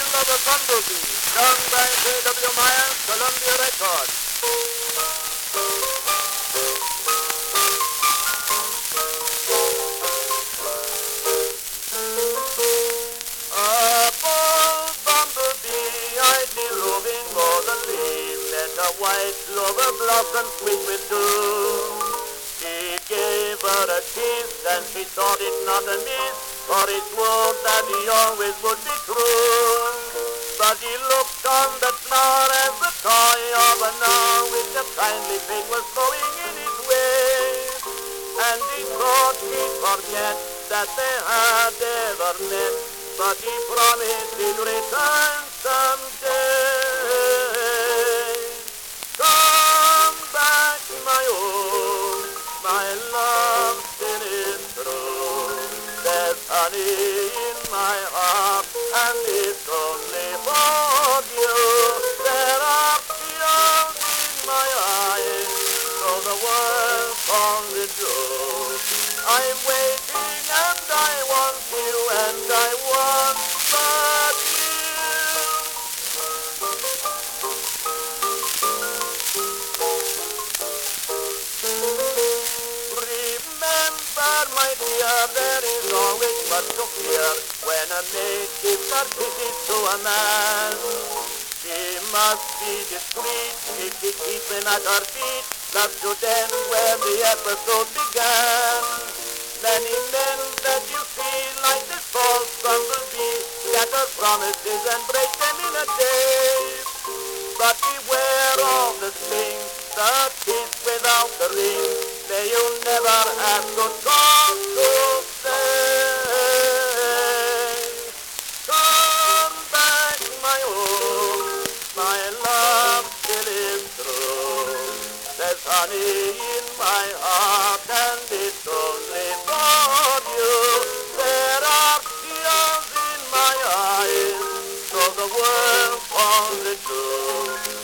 Tale of a Bumblebee, sung by J.W. Myers, Columbia Records. A bold bumblebee I'd be roving o'er the leaf, let a white clover blossom sweet with dew. He gave her a kiss and she thought it not amiss, for he swore that he always would be true. But he looked on the flower as the toy of an hour, which a kindly fate was throwing in his way. And he thought he'd forget that they had ever met, but he promised he'd return someday. Come back, my own, my love still is true. There's honey in my heart, and it's only for you. There are tears in my eyes, so the world calls it true. I'm waiting and I want you and I want but you. Remember, my dear, there is always much to fear when a maid gives her kisses to a man. She must be discreet if she's keeping at her feet. Love should end where the episode began. Many men that you see like this false bumblebee scatter promises and break them in a day. But beware of the sting, the kiss without the ring. May you never have good cause to say. Come back, my own, my love still is true. There's honey in my heart and it's only for you. There are tears in my eyes, so the world calls it true.